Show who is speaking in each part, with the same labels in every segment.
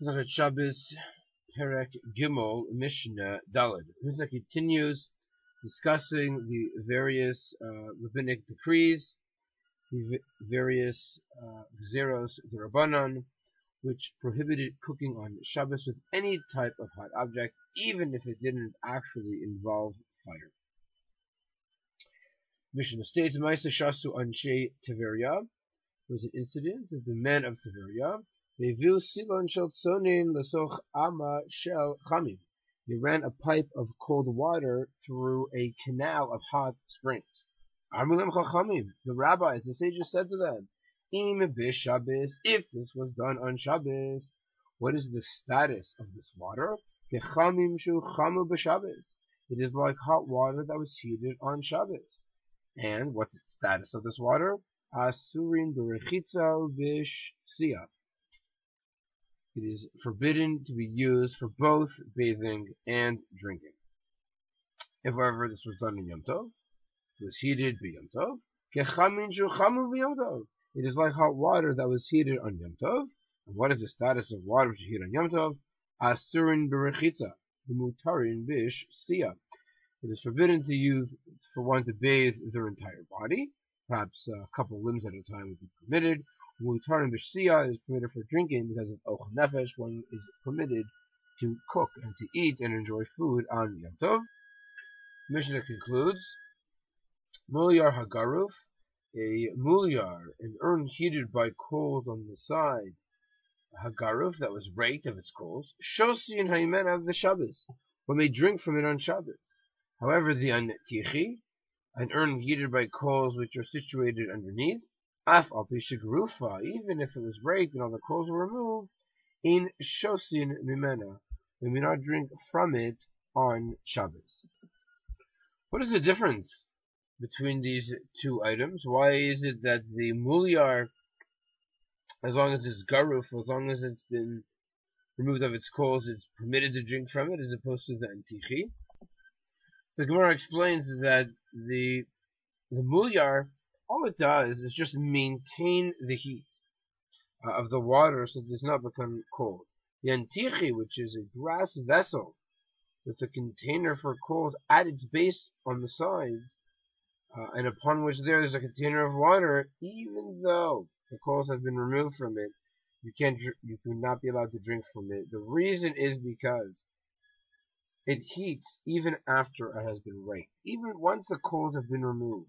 Speaker 1: Masechet Shabbos, Perek Gimel, Mishnah Daled. Mishnah continues discussing the various rabbinic decrees, the various Gzeros D'Rabbanan, which prohibited cooking on Shabbos with any type of hot object, even if it didn't actually involve fire. Mishnah states, Ma'aseh Shasu Anshe Tiberia. There was an incident that the men of Tiberia, they ran a pipe of cold water through a canal of hot springs. The rabbis, the sages said to them, if this was done on Shabbos, what is the status of this water? It is like hot water that was heated on Shabbos. And what's the status of this water? Asurin berechitza v'shia. It is forbidden to be used for both bathing and drinking. If however this was done in Yom Tov, it was heated by Yom Tov. Kechamin shuchamu v'Yom Tov. It is like hot water that was heated on Yom Tov. And what is the status of water which is heated on Yom Tov? Asurin berechitza v'mutarin v'shia. It is forbidden to use for one to bathe their entire body. Perhaps a couple of limbs at a time would be permitted. Mutar and Bishia is permitted for drinking because of Och Nefesh. One is permitted to cook and to eat and enjoy food on Yom Tov. Mishnah concludes, Mulyar Hagaruf, a mulyar, an urn heated by coals on the side, a Hagaruf that was raked of its coals, Shosi and Haimena of the Shabbos. One may drink from it on Shabbos. However, the Antichi, an urn heated by coals which are situated underneath, Af al Pishagrufa, even if it was raked and all the coals were removed, in Shosin Mimena, we may not drink from it on Shabbos. What is the difference between these two items? Why is it that the mulyar, as long as it's garuf, as long as it's been removed of its coals, it's permitted to drink from it, as opposed to the Antichi? The Gemara explains that the mulyar, all it does is just maintain the heat of the water so it does not become cold. The Antichi, which is a brass vessel with a container for coals at its base on the sides, and upon which there's a container of water, even though the coals have been removed from it, you cannot be allowed to drink from it. The reason is because it heats even after it has been raked, even once the coals have been removed.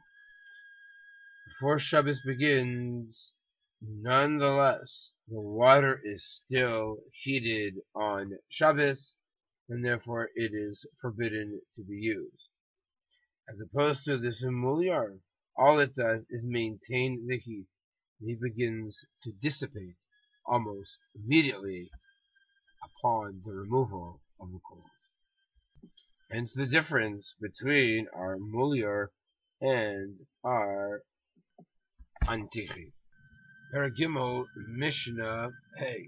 Speaker 1: Before Shabbos begins, nonetheless, the water is still heated on Shabbos, and therefore it is forbidden to be used. As opposed to this mulyar, all it does is maintain the heat, and he begins to dissipate almost immediately upon the removal of the coals. Hence the difference between our mulyar and our Antichi. Paragimel Mishnah Hey.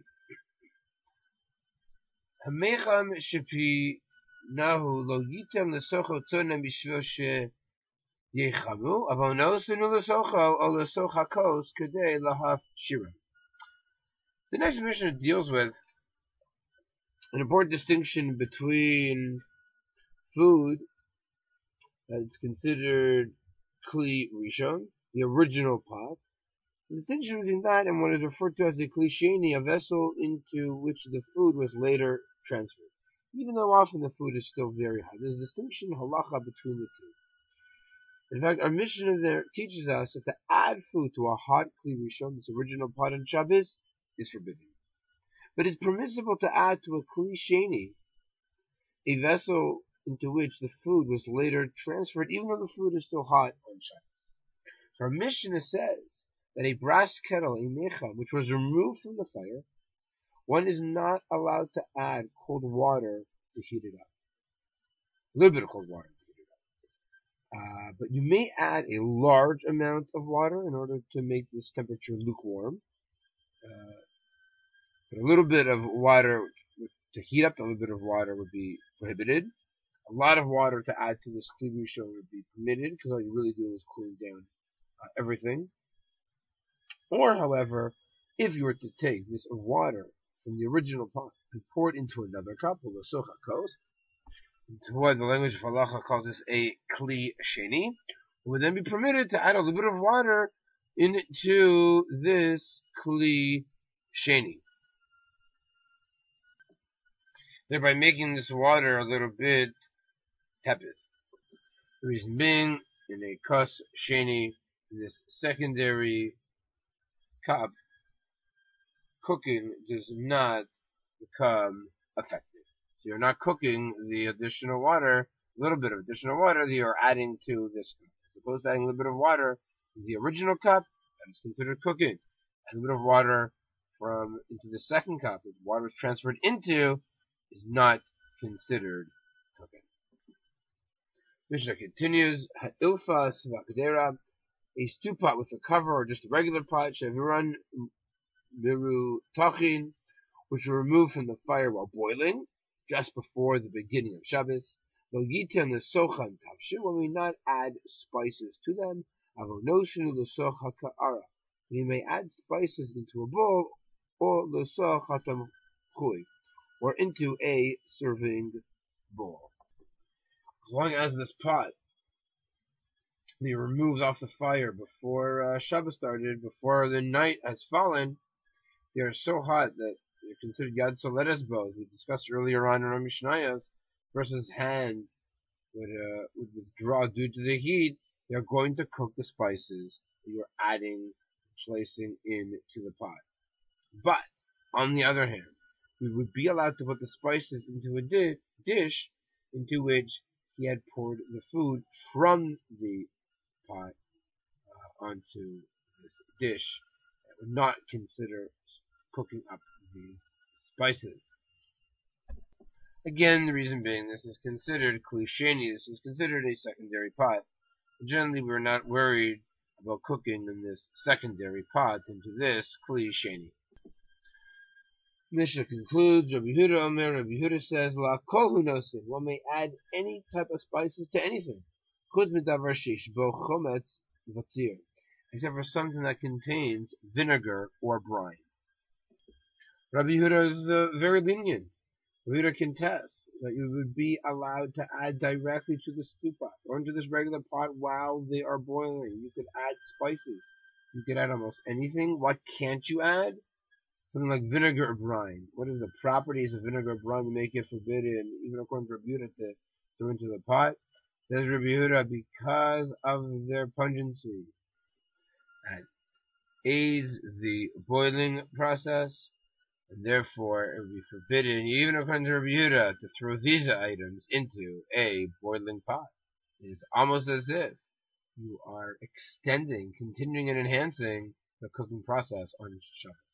Speaker 1: Hamecham shepi nahu lo yitem lesocho tzona mishvil she yechamu avonosenu lesocho o lesochakos kedei lahaf shira. The next Mishnah deals with an important distinction between food that's considered kli rishon, the original pot. The distinction between that and what is referred to as a klisheni, a vessel into which the food was later transferred. Even though often the food is still very hot, there's a distinction halacha between the two. In fact, our Mishnah there teaches us that to add food to a hot kli rishon, this original pot on Shabbos, is forbidden. But it's permissible to add to a klisheni, a vessel into which the food was later transferred, even though the food is still hot on Shabbos. So our Mishnah says that a brass kettle, a mecha, which was removed from the fire, one is not allowed to add cold water to heat it up. A little bit of cold water to heat it up. But you may add a large amount of water in order to make this temperature lukewarm. But a little bit of water to heat up, a little bit of water would be prohibited. A lot of water to add to this kli rishon would be permitted, because all you're really doing is cooling down everything. Or, however, if you were to take this water from the original pot and poured into another cup, what the language of halacha calls this a kli sheni, would then be permitted to add a little bit of water into this kli sheni, thereby making this water a little bit tepid. The reason being, in a kos sheni, this secondary cup, cooking does not become effective. So you're not cooking the additional water, a little bit of additional water that you're adding to this cup. As opposed to adding a little bit of water in the original cup, that is considered cooking. Add a little bit of water into the second cup, that water is transferred into, is not considered cooking. Mishnah continues, Ha'ilfas v'akadera, a stew pot with a cover or just a regular pot, sheviran miru tachin, which were removed from the fire while boiling, just before the beginning of Shabbos. Logitem l'sochan tavshin, when we not add spices to them. Avonoshinu l'soch ha'ka'ara, we may add spices into a bowl, or l'soch ha'tamchui, or into a serving bowl. As long as this pot be removed off the fire before Shabbos started, before the night has fallen, they are so hot that they're considered yad soledes bo. We discussed earlier on in our Mishnayos, person's hand would withdraw due to the heat. They are going to cook the spices that you're adding, placing into the pot. But, on the other hand, we would be allowed to put the spices into a dish into which he had poured the food from the pot onto this dish. That would not consider cooking up these spices. Again, the reason being, this is considered kli sheni, this is considered a secondary pot. Generally, we're not worried about cooking in this secondary pot into this kli sheni. Mishnah concludes, Rabbi Yehuda Omer, Rabbi Yehuda says, La kol hu nosin, one may add any type of spices to anything, chutz midavar sheish bo chometz v'tzir, except for something that contains vinegar or brine. Rabbi Yehuda is very lenient. Rabbi Yehuda contests that you would be allowed to add directly to the stew pot or into this regular pot while they are boiling. You could add spices. You could add almost anything. What can't you add? Something like vinegar or brine. What are the properties of vinegar or brine to make it forbidden, even according to Rabbi Yehuda, to throw into the pot? Says Rabbi Yehuda, because of their pungency. That aids the boiling process, and therefore it would be forbidden, even according to Rabbi Yehuda, to throw these items into a boiling pot. It is almost as if you are extending, continuing, and enhancing the cooking process on Shabbos.